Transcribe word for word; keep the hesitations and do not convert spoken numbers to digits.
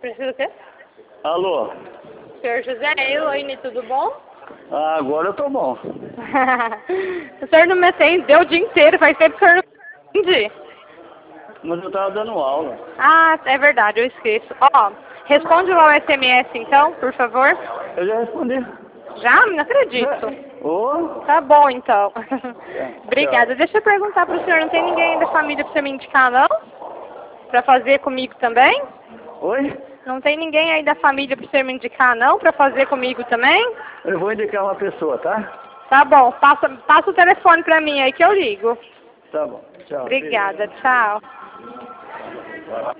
Precisa o quê? Alô? Senhor José, Elaine, tudo bom? Ah, agora eu tô bom. O senhor não me atendeu o dia inteiro, faz tempo que o senhor não me atende. Mas eu tava dando aula. Ah, é verdade, eu esqueço. Ó, responde lá o S M S então, por favor. Eu já respondi. Já? Não acredito. Ô? Tá bom, então. É, Obrigada. Deixa eu perguntar pro senhor, não tem ninguém aí da família pra você me indicar, não? Pra fazer comigo também? Oi? Não tem ninguém aí da família pra você me indicar, não? Pra fazer comigo também? Eu vou indicar uma pessoa, tá? Tá bom, passa, passa o telefone pra mim aí que eu ligo. Tá bom. Tchau. Obrigada, tchau.